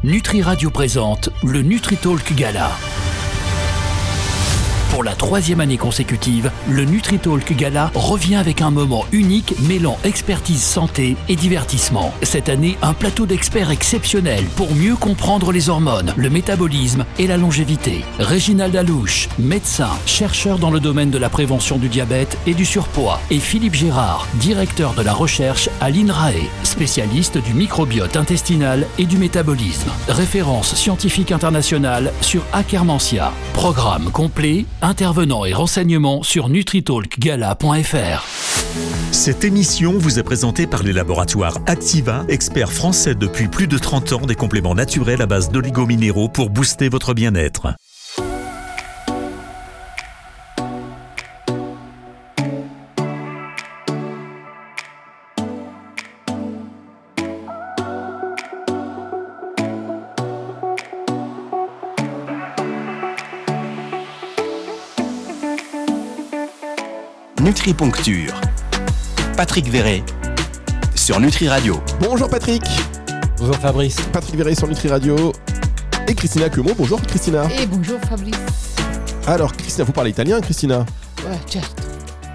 Nutri Radio présente le NutriTalk Gala. Pour la 3e année consécutive, le NutriTalk Gala revient avec un moment unique mêlant expertise santé et divertissement. Cette année, un plateau d'experts exceptionnel pour mieux comprendre les hormones, le métabolisme et la longévité. Réginald Alouche, médecin, chercheur dans le domaine de la prévention du diabète et du surpoids. Et Philippe Gérard, directeur de la recherche à l'INRAE, spécialiste du microbiote intestinal et du métabolisme. Référence scientifique internationale sur Akkermansia. Programme complet, intervenants et renseignements sur nutritalkgala.fr. Cette émission vous est présentée par les laboratoires Activa, experts français depuis plus de 30 ans des compléments naturels à base d'oligominéraux pour booster votre bien-être. Nutriponcture. Patrick Verret sur Nutri Radio. Bonjour Patrick. Bonjour Fabrice. Patrick Verret sur Nutri Radio. Et Christina Cuomo. Bonjour Christina. Et bonjour Fabrice. Alors Christina, vous parlez italien Christina? Ouais, certo.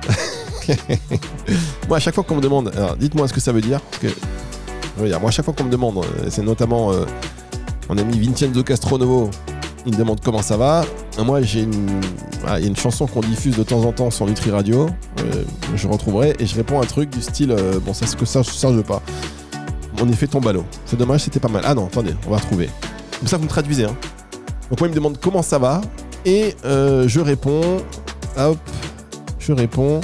Moi à chaque fois qu'on me demande, alors dites-moi ce que ça veut dire. Parce que, moi à chaque fois qu'on me demande, c'est notamment mon ami Vincenzo Castronovo, il me demande comment ça va. Moi il y a une chanson qu'on diffuse de temps en temps sur Nutri Radio, je retrouverai et je réponds à un truc du style bon ça je veux pas. En effet tombe à l'eau. C'est dommage, c'était pas mal. Ah non, attendez, on va retrouver. Comme ça vous me traduisez hein. Donc moi il me demande comment ça va et je réponds. Hop, je réponds.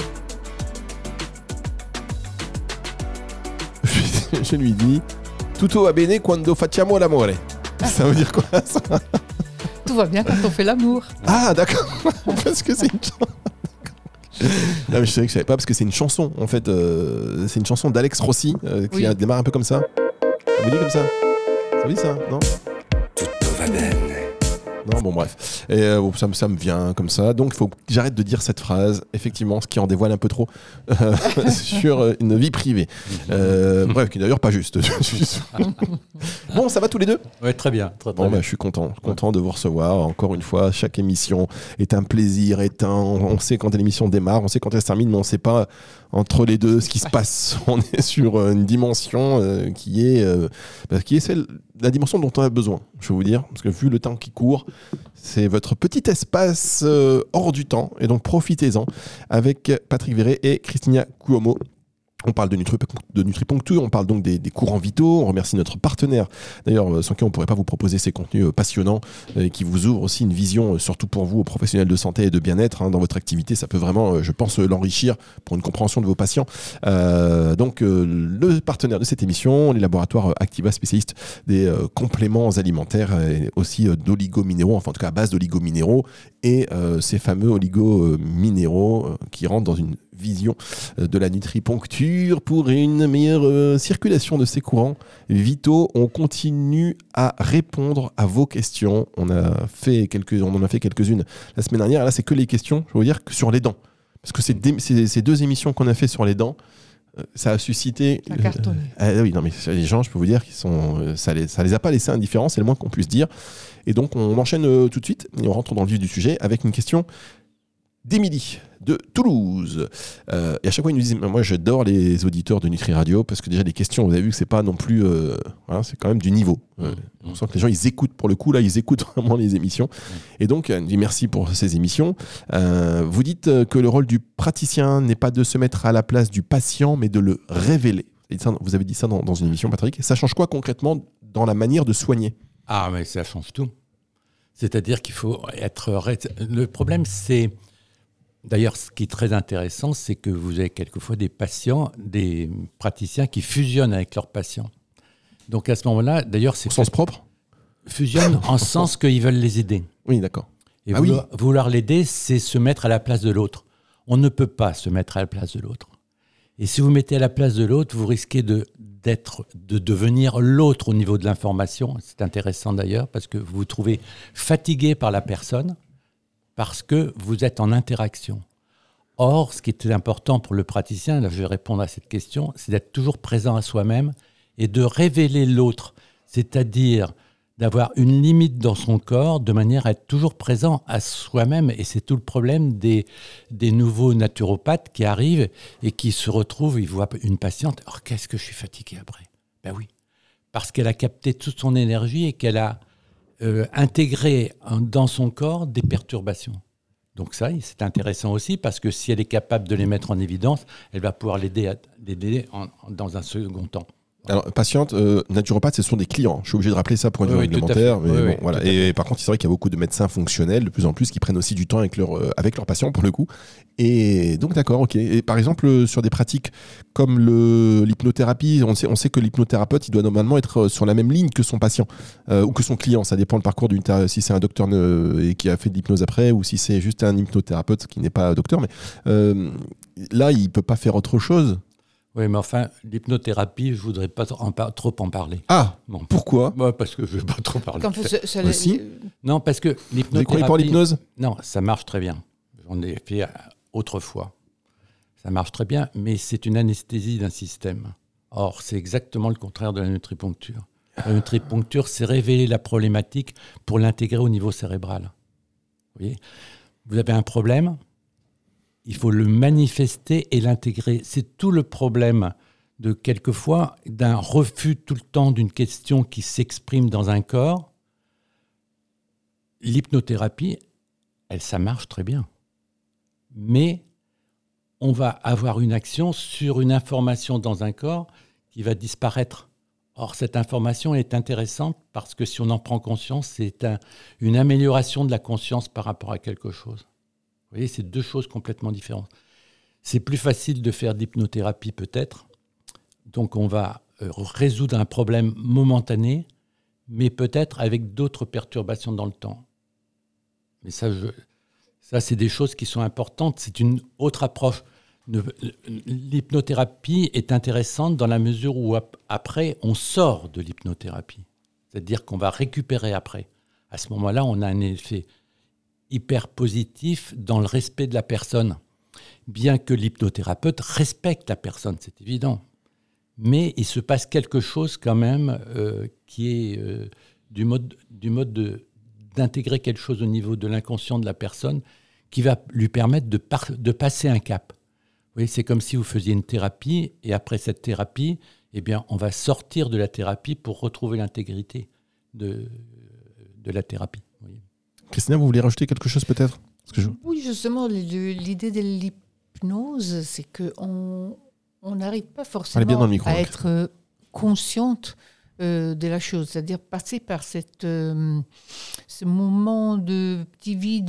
Je lui dis tutto va bene quando facciamo l'amore. Ça veut dire quoi ça? Tout va bien quand on fait l'amour. Ah d'accord. Parce que c'est une chanson. Non mais je savais que je savais pas parce que c'est une chanson en fait. C'est une chanson d'Alex Rossi qui démarre un peu comme ça. Ça vous dit comme ça? Ça vous dit ça? Non? Tutto va bene. Non, bon bref. Et ça me vient comme ça. Donc il faut que j'arrête de dire cette phrase, effectivement, ce qui en dévoile un peu trop sur une vie privée. Bref, qui est d'ailleurs pas juste. Bon, ça va tous les deux? Oui, très bien. Très bon, bien. Je suis content de vous recevoir. Encore une fois, chaque émission est un plaisir. On sait quand l'émission démarre, on sait quand elle se termine, mais on ne sait pas entre les deux ce qui se passe. On est sur une dimension qui est la dimension dont on a besoin, je vais vous dire, parce que vu le temps qui court, c'est votre petit espace hors du temps, et donc profitez-en avec Patrick Verret et Christina Cuomo. On parle de Nutriponcture, on parle donc des courants vitaux. On remercie notre partenaire, d'ailleurs, sans qui on ne pourrait pas vous proposer ces contenus passionnants qui vous ouvrent aussi une vision, surtout pour vous, aux professionnels de santé et de bien-être dans votre activité. Ça peut vraiment, je pense, l'enrichir pour une compréhension de vos patients. Donc, le partenaire de cette émission, les laboratoires Activa, spécialistes des compléments alimentaires et aussi d'oligominéraux, enfin en tout cas à base d'oligominéraux, et ces fameux oligominéraux qui rentrent dans une vision de la nutriponcture pour une meilleure circulation de ces courants vitaux. On continue à répondre à vos questions. On en a fait quelques-unes la semaine dernière. Et là, c'est que les questions, je veux vous dire, que sur les dents. Parce que ces deux émissions qu'on a fait sur les dents, ça a suscité... Ça a cartonné. Oui, non, mais les gens, je peux vous dire, ça les a pas laissés indifférents, c'est le moins qu'on puisse dire. Et donc, on enchaîne tout de suite et on rentre dans le vif du sujet avec une question d'Émilie de Toulouse. Et à chaque fois, ils nous disent, moi j'adore les auditeurs de Nutri Radio parce que déjà les questions, vous avez vu que c'est pas non plus, c'est quand même du niveau. On sent que les gens ils écoutent pour le coup, là ils écoutent vraiment les émissions. Et donc, elle nous dit merci pour ces émissions. Vous dites que le rôle du praticien n'est pas de se mettre à la place du patient, mais de le révéler. Vous avez dit ça dans une émission, Patrick. Ça change quoi concrètement dans la manière de soigner? Ah, mais ça change tout. C'est-à-dire qu'il faut être... Le problème, c'est... D'ailleurs, ce qui est très intéressant, c'est que vous avez quelquefois des praticiens qui fusionnent avec leurs patients. Donc à ce moment-là, d'ailleurs, c'est... Au sens propre? Fusionnent en sens qu'ils veulent les aider. Oui, d'accord. Et vouloir l'aider, c'est se mettre à la place de l'autre. On ne peut pas se mettre à la place de l'autre. Et si vous mettez à la place de l'autre, vous risquez de devenir l'autre au niveau de l'information. C'est intéressant d'ailleurs, parce que vous vous trouvez fatigué par la personne, parce que vous êtes en interaction. Or, ce qui est important pour le praticien, là je vais répondre à cette question, c'est d'être toujours présent à soi-même et de révéler l'autre, c'est-à-dire d'avoir une limite dans son corps de manière à être toujours présent à soi-même. Et c'est tout le problème des nouveaux naturopathes qui arrivent et qui se retrouvent, ils voient une patiente, « Oh, qu'est-ce que je suis fatigué après ?» Ben oui, parce qu'elle a capté toute son énergie et qu'elle a intégré dans son corps des perturbations. Donc ça, c'est intéressant aussi parce que si elle est capable de les mettre en évidence, elle va pouvoir l'aider dans un second temps. Alors, patiente, naturopathe, ce sont des clients. Je suis obligé de rappeler ça pour une réglementaire. Mais bon, voilà. Et par contre, c'est vrai qu'il y a beaucoup de médecins fonctionnels, de plus en plus, qui prennent aussi du temps avec leurs patients, pour le coup. Et donc, d'accord, ok. Et par exemple, sur des pratiques comme l'hypnothérapie, on sait que l'hypnothérapeute, il doit normalement être sur la même ligne que son patient ou que son client. Ça dépend du parcours si c'est un docteur et qui a fait de l'hypnose après ou si c'est juste un hypnothérapeute qui n'est pas docteur. Mais là, il ne peut pas faire autre chose. Oui, mais enfin, l'hypnothérapie, je ne voudrais pas trop en parler. Ah, bon. Pourquoi ? Parce que je ne veux pas trop parler. Non, parce que l'hypnothérapie... Vous avez compris pour l'hypnose ? Non, ça marche très bien. J'en ai fait autrefois. Ça marche très bien, mais c'est une anesthésie d'un système. Or, c'est exactement le contraire de la nutriponcture. La nutriponcture, c'est révéler la problématique pour l'intégrer au niveau cérébral. Vous voyez ? Vous avez un problème, il faut le manifester et l'intégrer. C'est tout le problème de quelquefois d'un refus tout le temps d'une question qui s'exprime dans un corps. L'hypnothérapie, ça marche très bien. Mais on va avoir une action sur une information dans un corps qui va disparaître. Or, cette information est intéressante parce que si on en prend conscience, c'est une amélioration de la conscience par rapport à quelque chose. Vous voyez, c'est deux choses complètement différentes. C'est plus facile de faire d'hypnothérapie peut-être. Donc, on va résoudre un problème momentané, mais peut-être avec d'autres perturbations dans le temps. Mais ça, c'est des choses qui sont importantes. C'est une autre approche. L'hypnothérapie est intéressante dans la mesure où après, on sort de l'hypnothérapie. C'est-à-dire qu'on va récupérer après. À ce moment-là, on a un effet hyper positif dans le respect de la personne. Bien que l'hypnothérapeute respecte la personne, c'est évident. Mais il se passe quelque chose quand même qui est du mode d'intégrer quelque chose au niveau de l'inconscient de la personne qui va lui permettre de passer un cap. Vous voyez, c'est comme si vous faisiez une thérapie et après cette thérapie, eh bien, on va sortir de la thérapie pour retrouver l'intégrité de la thérapie. Vous voyez. Christina, vous voulez rajouter quelque chose peut-être ? Oui, justement, l'idée de l'hypnose, c'est qu'on n'arrive pas forcément à être consciente de la chose, c'est-à-dire passer par ce moment de petit vide,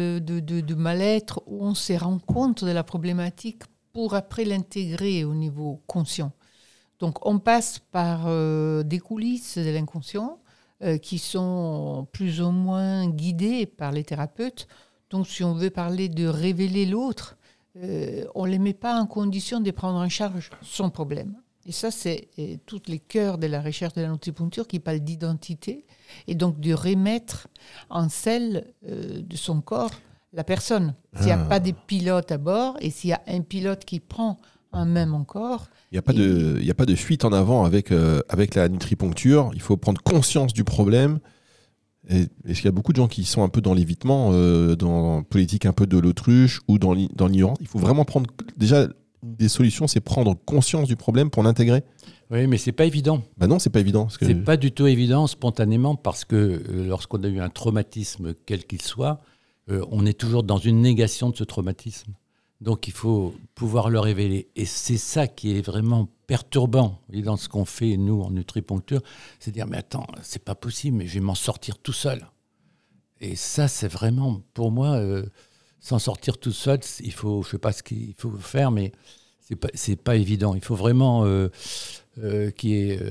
de mal-être où on se rend compte de la problématique pour après l'intégrer au niveau conscient. Donc on passe par des coulisses de l'inconscient qui sont plus ou moins guidées par les thérapeutes. Donc si on veut parler de révéler l'autre, on ne les met pas en condition de prendre en charge son problème. Et ça, c'est tous les cœurs de la recherche de la nutriponcture qui parlent d'identité et donc de remettre en selle de son corps la personne. S'il n'y a pas de pilote à bord et s'il y a un pilote qui prend en main mon corps... Il n'y a pas de fuite en avant avec la nutriponcture. Il faut prendre conscience du problème. Et est-ce qu'il y a beaucoup de gens qui sont un peu dans l'évitement, dans la politique un peu de l'autruche ou dans l'ignorance ? Il faut vraiment prendre... Déjà, des solutions, c'est prendre conscience du problème pour l'intégrer. Oui, mais c'est pas évident. Ben non, c'est pas évident. C'est pas du tout évident spontanément parce que lorsqu'on a eu un traumatisme, quel qu'il soit, on est toujours dans une négation de ce traumatisme. Donc il faut pouvoir le révéler. Et c'est ça qui est vraiment perturbant dans ce qu'on fait, nous, en nutriponcture. C'est dire, mais attends, c'est pas possible, mais je vais m'en sortir tout seul. Et ça, c'est vraiment, pour moi... s'en sortir tout seul, je ne sais pas ce qu'il faut faire, mais c'est pas évident. Il faut vraiment qu'il y ait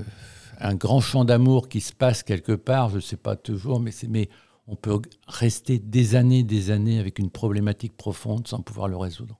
un grand champ d'amour qui se passe quelque part, je ne sais pas toujours, mais on peut rester des années avec une problématique profonde sans pouvoir le résoudre.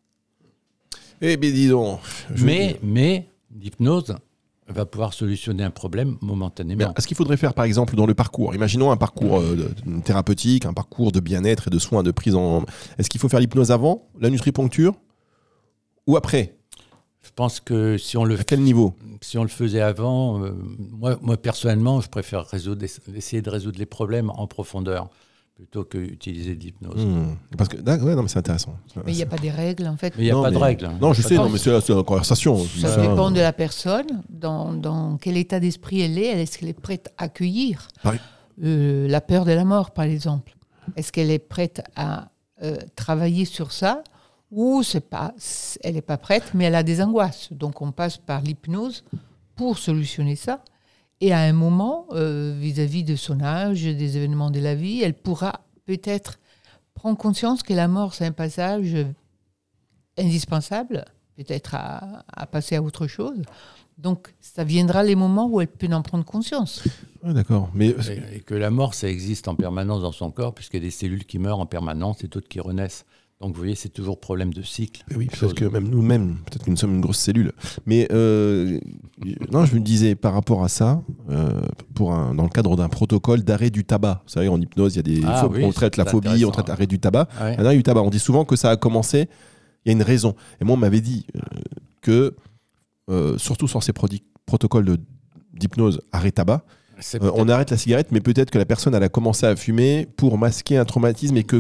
Eh bien, dis donc. Mais l'hypnose va pouvoir solutionner un problème momentanément. Est-ce qu'il faudrait faire, par exemple, dans le parcours, imaginons un parcours thérapeutique, un parcours de bien-être et de soins, de prise en... Est-ce qu'il faut faire l'hypnose avant la nutriponcture ou après ? Je pense que si on le à quel niveau? Si on le faisait avant, moi personnellement, je préfère essayer de résoudre les problèmes en profondeur plutôt que utiliser de l'hypnose. Parce que non, mais c'est intéressant. Mais il n'y a pas des règles en fait. Mais il n'y a pas de règles. Non, je sais, mais c'est une conversation. Ça dépend de la personne, dans quel état d'esprit elle est. Est-ce qu'elle est prête à accueillir la peur de la mort, par exemple? Est-ce qu'elle est prête à travailler sur ça? Ou elle n'est pas prête, mais elle a des angoisses. Donc on passe par l'hypnose pour solutionner ça. Et à un moment, vis-à-vis de son âge, des événements de la vie, elle pourra peut-être prendre conscience que la mort, c'est un passage indispensable, peut-être à passer à autre chose. Donc ça viendra les moments où elle peut en prendre conscience. Ouais, d'accord. Et que la mort, ça existe en permanence dans son corps, puisqu'il y a des cellules qui meurent en permanence et d'autres qui renaissent. Donc, vous voyez, c'est toujours problème de cycle. Oui, parce que même nous-mêmes, peut-être que nous sommes une grosse cellule. Mais non, je me disais, par rapport à ça, dans le cadre d'un protocole d'arrêt du tabac, vous savez, en hypnose, il y a on traite la phobie, on traite l'arrêt du tabac. Ouais. L'arrêt du tabac, on dit souvent que ça a commencé, il y a une raison. Et moi, on m'avait dit que, surtout sur ces protocoles d'hypnose arrêt tabac, on arrête la cigarette, mais peut-être que la personne elle a commencé à fumer pour masquer un traumatisme et que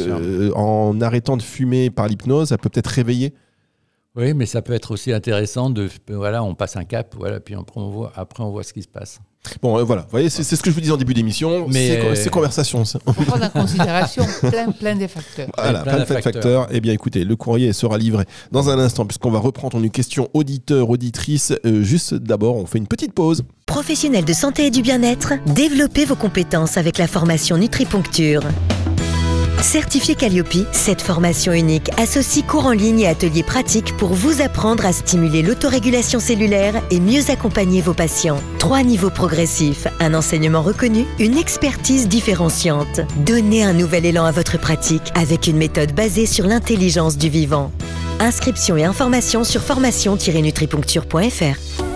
en arrêtant de fumer par l'hypnose, elle peut peut-être réveiller. Oui, mais ça peut être aussi intéressant on passe un cap, puis après on voit ce qui se passe. Bon, voilà, vous voyez, c'est ce que je vous disais en début d'émission, c'est conversation. On prend en considération plein des facteurs. Voilà, plein de facteurs. Eh bien, écoutez, le courrier sera livré dans un instant, puisqu'on va reprendre une question auditeur-auditrice. Juste d'abord, on fait une petite pause. Professionnels de santé et du bien-être, développez vos compétences avec la formation Nutriponcture. Certifié Calliope, cette formation unique associe cours en ligne et ateliers pratiques pour vous apprendre à stimuler l'autorégulation cellulaire et mieux accompagner vos patients. 3 niveaux progressifs, un enseignement reconnu, une expertise différenciante. Donnez un nouvel élan à votre pratique avec une méthode basée sur l'intelligence du vivant. Inscription et informations sur formation-nutriponcture.fr.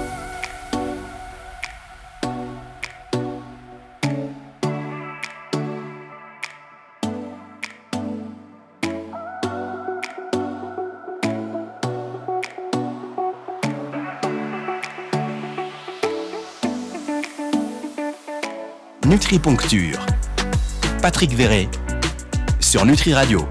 Nutriponcture. Patrick Verret sur Nutri Radio.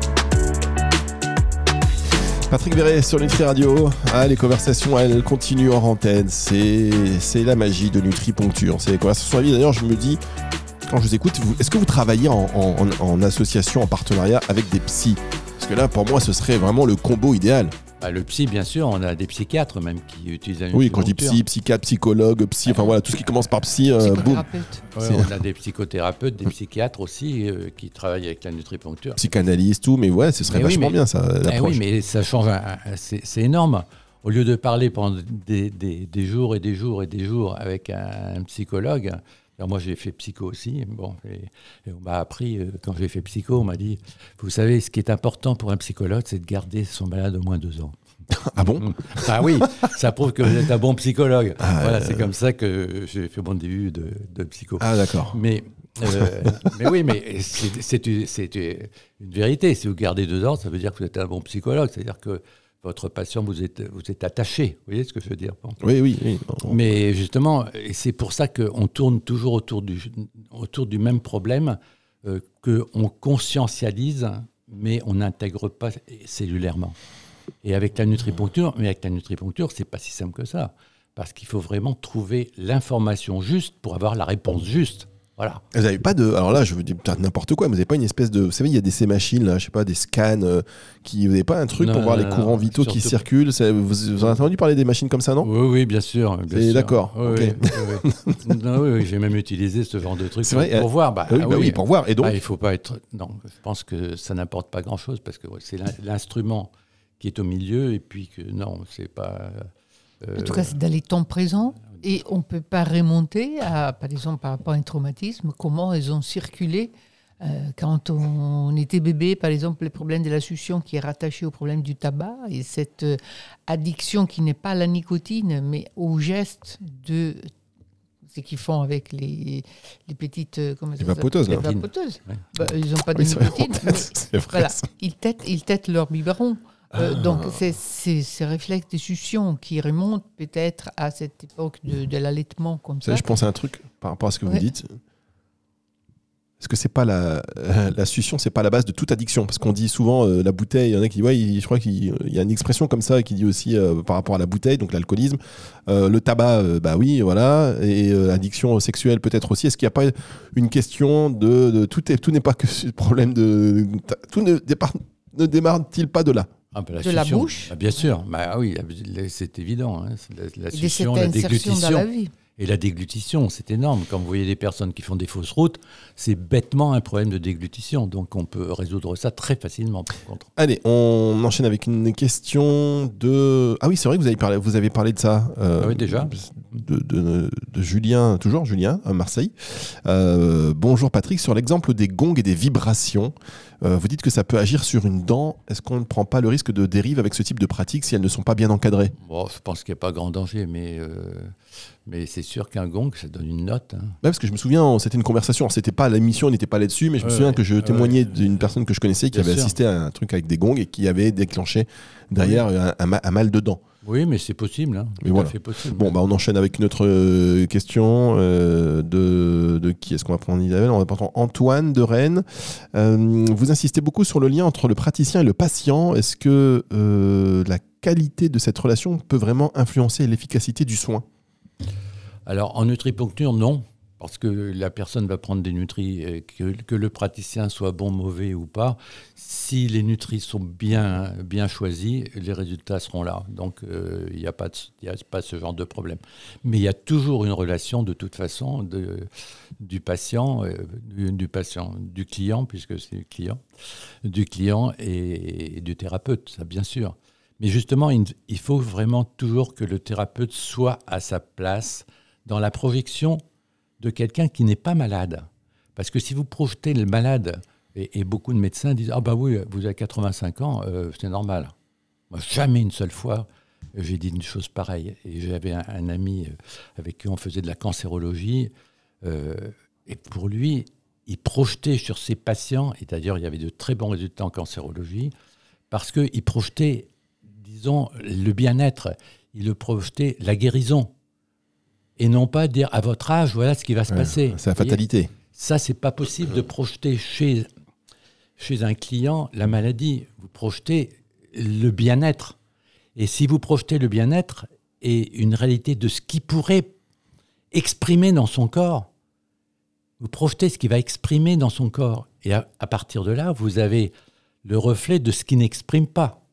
Patrick Verret sur Nutri Radio. Les conversations, elles continuent hors antenne. C'est la magie de Nutriponcture. C'est les conversations à vie. D'ailleurs, je me dis, quand je vous écoute, est-ce que vous travaillez en association, en partenariat avec des psys? Parce que là, pour moi, ce serait vraiment le combo idéal. Le psy, bien sûr, on a des psychiatres même qui utilisent la nutriponcture. Oui, quand je dis psy, psychiatre, psychologue, psy, enfin voilà, tout ce qui commence par psy, boum. On a des psychothérapeutes, des psychiatres aussi qui travaillent avec la nutriponcture. Psychanalyste, tout, mais ouais, ce serait vachement bien ça. Oui, mais ça change, c'est énorme. Au lieu de parler pendant des jours et des jours et des jours avec un psychologue. Alors moi, j'ai fait psycho aussi. Bon, et on m'a appris, quand j'ai fait psycho, on m'a dit, vous savez, ce qui est important pour un psychologue, c'est de garder son malade au moins 2 ans. Ah bon? Ah oui, ça prouve que vous êtes un bon psychologue. C'est comme ça que j'ai fait mon début de psycho. Ah d'accord. Mais oui, mais c'est une vérité. Si vous gardez 2 ans, ça veut dire que vous êtes un bon psychologue. C'est-à-dire que votre patient, vous êtes attaché. Vous voyez ce que je veux dire? Bon. Oui. Mais justement, et c'est pour ça qu'on tourne toujours autour du même problème, qu'on conscientialise, mais on n'intègre pas cellulairement. Et avec la nutriponcture, c'est pas si simple que ça. Parce qu'il faut vraiment trouver l'information juste pour avoir la réponse juste. Voilà. Vous n'avez pas de... Alors là, je veux dire n'importe quoi, mais vous n'avez pas une espèce de... Vous savez, il y a ces machines, là, je sais pas, des scans, vous n'avez pas un truc pour voir les courants vitaux qui circulent? Vous avez entendu parler des machines comme ça, non? Oui, bien sûr. D'accord. Oui, oui, j'ai même utilisé ce genre de truc pour voir. Pour voir. Et donc il faut pas être... Non, je pense que ça n'importe pas grand-chose, parce que c'est l'instrument qui est au milieu, et puis que non, c'est pas... En tout cas, c'est dans les temps présents. Et on ne peut pas remonter à, par exemple, par rapport à un traumatisme, comment elles ont circulé quand on était bébé, par exemple, le problème de la succion qui est rattaché au problème du tabac et cette addiction qui n'est pas à la nicotine, mais au geste de ce qu'ils font avec les petites... Les vapoteuses. Les vapoteuses. Ouais. Ils n'ont pas de nicotine. C'est vrai. Voilà, ils têtent leur biberon. Donc, c'est ces réflexes de succion qui remontent peut-être à cette époque de l'allaitement comme ça. Je pense à un truc par rapport à ce que vous dites. Est-ce que c'est pas la succion, c'est pas la base de toute addiction? Parce qu'on dit souvent la bouteille, il y en a qui disent, je crois qu'il y a une expression comme ça qui dit aussi par rapport à la bouteille, donc l'alcoolisme, le tabac, oui, voilà, et l'addiction sexuelle peut-être aussi. Est-ce qu'il n'y a pas une question de tout n'est pas que ce problème de tout ne démarre-t-il pas de là? De la bouche, bien sûr. Oui, c'est évident. Hein. La succion, la déglutition. Dans la vie. Et la déglutition, c'est énorme. Quand vous voyez des personnes qui font des fausses routes, c'est bêtement un problème de déglutition. Donc on peut résoudre ça très facilement, par contre. Allez, on enchaîne avec une question de... Ah oui, c'est vrai que vous avez parlé de ça. Oui, déjà. De Julien, toujours Julien, à Marseille. Bonjour Patrick, sur l'exemple des gongs et des vibrations, vous dites que ça peut agir sur une dent. Est-ce qu'on ne prend pas le risque de dérive avec ce type de pratiques si elles ne sont pas bien encadrées? Bon, je pense qu'il n'y a pas grand danger, mais c'est sûr qu'un gong, ça donne une note. Hein. Ouais, parce que je me souviens, c'était une conversation. Alors, c'était pas l'émission, on n'était pas là-dessus, mais je me souviens que je témoignais d'une personne que je connaissais qui avait assisté à un truc avec des gongs et qui avait déclenché derrière un mal de dents. Oui, mais c'est possible. Hein. Mais voilà. Possible. Bon, on enchaîne avec une autre question de qui est-ce qu'on va prendre, Isabelle? On va prendre Antoine de Rennes. Vous insistez beaucoup sur le lien entre le praticien et le patient. Est-ce que la qualité de cette relation peut vraiment influencer l'efficacité du soin? Alors, en nutriponcture, non. Parce que la personne va prendre des nutris, que le praticien soit bon, mauvais ou pas. Si les nutris sont bien choisis, les résultats seront là. Donc, il n'y a pas ce genre de problème. Mais il y a toujours une relation, de toute façon, du client, puisque c'est le client, du client et du thérapeute, ça, bien sûr. Mais justement, il faut vraiment toujours que le thérapeute soit à sa place dans la projection de quelqu'un qui n'est pas malade. Parce que si vous projetez le malade, et beaucoup de médecins disent « Ah bah oui, vous avez 85 ans, c'est normal ». Moi, jamais une seule fois, j'ai dit une chose pareille. Et j'avais un ami avec qui on faisait de la cancérologie, et pour lui, il projetait sur ses patients, et d'ailleurs, il y avait de très bons résultats en cancérologie, parce qu'il projetait, disons, le bien-être, il le projetait la guérison. Et non pas dire à votre âge, voilà ce qui va se passer. C'est la fatalité. Ça, c'est pas possible de projeter chez un client la maladie. Vous projetez le bien-être. Et si vous projetez le bien-être et une réalité de ce qu'il pourrait exprimer dans son corps, vous projetez ce qu'il va exprimer dans son corps. Et à partir de là, vous avez le reflet de ce qu'il n'exprime pas.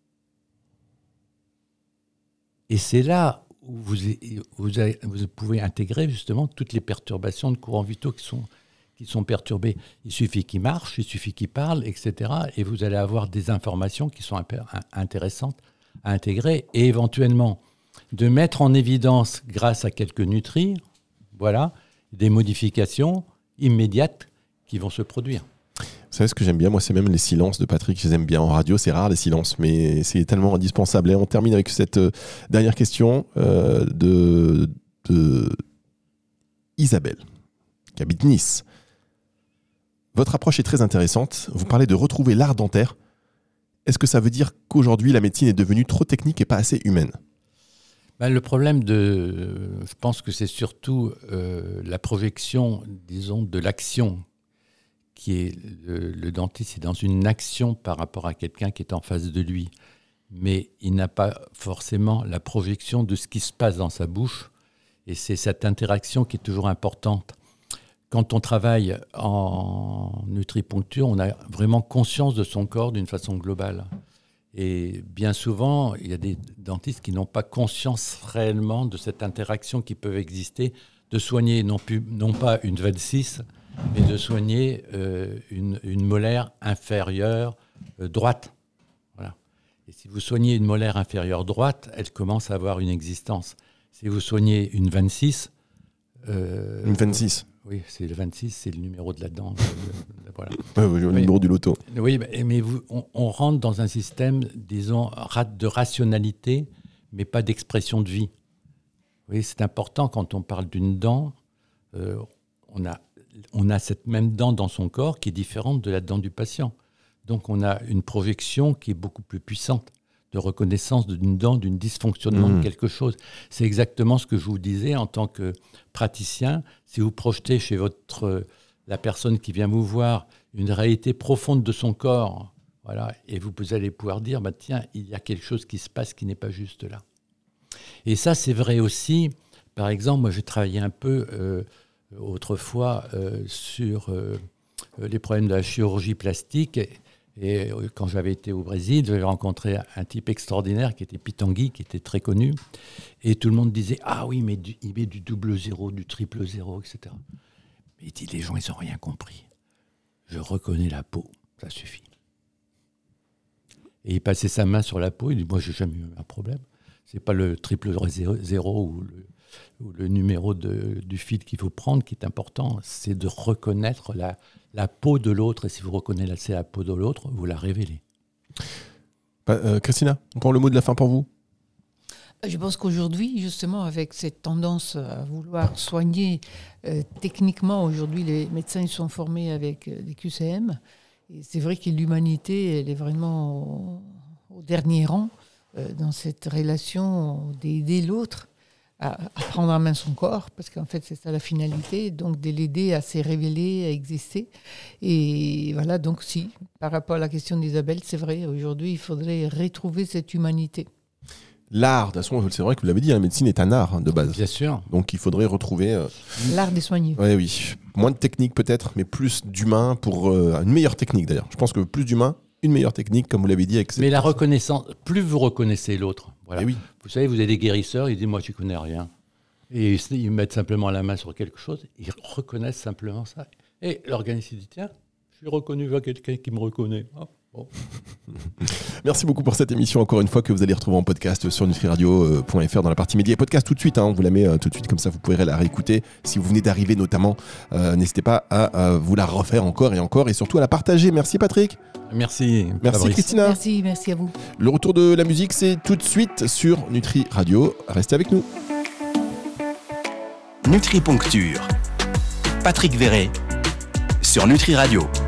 Et c'est là où vous pouvez intégrer justement toutes les perturbations de courants vitaux qui sont perturbés. Il suffit qu'ils marchent, il suffit qu'ils parlent, etc. Et vous allez avoir des informations qui sont intéressantes à intégrer et éventuellement de mettre en évidence, grâce à quelques nutris, voilà, des modifications immédiates qui vont se produire. Vous savez ce que j'aime bien, moi, c'est même les silences de Patrick. Je les aime bien en radio, c'est rare les silences, mais c'est tellement indispensable. Et on termine avec cette dernière question de Isabelle, qui habite Nice. Votre approche est très intéressante. Vous parlez de retrouver l'art dentaire. Est-ce que ça veut dire qu'aujourd'hui, la médecine est devenue trop technique et pas assez humaine? Le problème je pense que c'est surtout la projection, disons, de l'action, qui est le dentiste est dans une action par rapport à quelqu'un qui est en face de lui. Mais il n'a pas forcément la projection de ce qui se passe dans sa bouche. Et c'est cette interaction qui est toujours importante. Quand on travaille en nutriponcture, on a vraiment conscience de son corps d'une façon globale. Et bien souvent, il y a des dentistes qui n'ont pas conscience réellement de cette interaction qui peut exister, de soigner non pas une 26, mais de soigner une molaire inférieure droite. Voilà. Et si vous soignez une molaire inférieure droite, elle commence à avoir une existence. Si vous soignez une 26... une 26 Oui, c'est le 26, c'est le numéro de la dent. Voilà. Le numéro du loto. Oui, mais on rentre dans un système, disons, de rationalité, mais pas d'expression de vie. Vous voyez, c'est important quand on parle d'une dent, on a cette même dent dans son corps qui est différente de la dent du patient. Donc on a une projection qui est beaucoup plus puissante. de reconnaissance d'une dent, d'un dysfonctionnement de quelque chose. C'est exactement ce que je vous disais en tant que praticien. Si vous projetez chez la personne qui vient vous voir une réalité profonde de son corps, voilà, et vous allez pouvoir dire, tiens, il y a quelque chose qui se passe qui n'est pas juste là. Et ça, c'est vrai aussi. Par exemple, moi, j'ai travaillé un peu autrefois sur les problèmes de la chirurgie plastique. Et quand j'avais été au Brésil, j'avais rencontré un type extraordinaire qui était Pitangui, qui était très connu. Et tout le monde disait « Ah oui, mais il met du 00, du 000, etc. » Mais il dit « Les gens, ils n'ont rien compris. Je reconnais la peau, ça suffit. » Et il passait sa main sur la peau, il dit « Moi, j'ai jamais eu un problème. C'est pas le 000 ou le numéro du fil qu'il faut prendre qui est important, c'est de reconnaître la peau de l'autre. Et si vous reconnaissez la peau de l'autre, vous la révélez. Christina, encore le mot de la fin pour vous ? Je pense qu'aujourd'hui, justement, avec cette tendance à vouloir soigner techniquement, aujourd'hui, les médecins ils sont formés avec des QCM. Et c'est vrai que l'humanité, elle est vraiment au dernier rang dans cette relation d'aider l'autre à prendre en main son corps, parce qu'en fait, c'est ça la finalité, donc de l'aider à se révéler, à exister. Et voilà, donc si, par rapport à la question d'Isabelle, c'est vrai, aujourd'hui, il faudrait retrouver cette humanité. L'art, de toute façon, c'est vrai que vous l'avez dit, la médecine est un art de base. Bien sûr. Donc il faudrait retrouver... l'art des soigneux. Oui. Moins de technique peut-être, mais plus d'humain pour une meilleure technique d'ailleurs. Je pense que plus d'humain, une meilleure technique, comme vous l'avez dit. Mais la reconnaissance, plus vous reconnaissez l'autre. Voilà. Oui. Vous savez, vous avez des guérisseurs, ils disent « Moi, je ne connais rien ». Et ils mettent simplement la main sur quelque chose, ils reconnaissent simplement ça. Et l'organisme dit « Tiens, je suis reconnu, il y a quelqu'un qui me reconnaît. Oh. » Bon. Merci beaucoup pour cette émission, encore une fois, que vous allez retrouver en podcast sur nutriradio.fr dans la partie médias et podcast tout de suite. On vous la met tout de suite, comme ça vous pourrez la réécouter. Si vous venez d'arriver notamment, n'hésitez pas à vous la refaire encore et surtout à la partager. Merci Patrick. Merci Fabrice. Christina. Merci à vous. Le retour de la musique, c'est tout de suite sur Nutri Radio. Restez avec nous. Nutriponcture. Patrick Verret sur Nutri Radio.